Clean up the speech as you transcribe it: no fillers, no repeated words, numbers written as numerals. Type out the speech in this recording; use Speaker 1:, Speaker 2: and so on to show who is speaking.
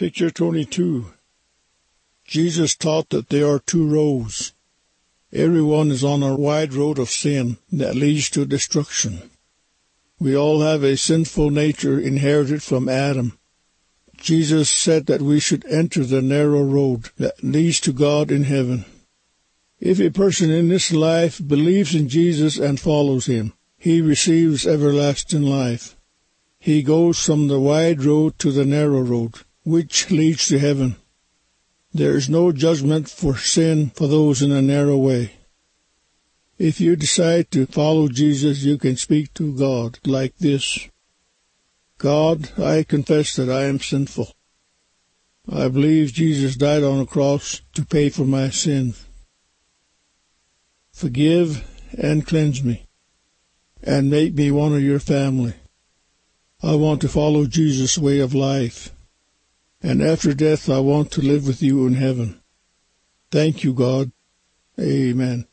Speaker 1: Picture 22. Jesus taught that there are two roads. Everyone is on a wide road of sin that leads to destruction. We all have a sinful nature inherited from Adam. Jesus said that we should enter the narrow road that leads to God in heaven. If a person in this life believes in Jesus and follows him, he receives everlasting life. He goes from the wide road to the narrow road, which leads to heaven. There is no judgment for sin for those in a narrow way. If you decide to follow Jesus, you can speak to God like this. God, I confess that I am sinful. I believe Jesus died on the cross to pay for my sins. Forgive and cleanse me, and make me one of your family. I want to follow Jesus' way of life, and after death I want to live with you in heaven. Thank you, God. Amen.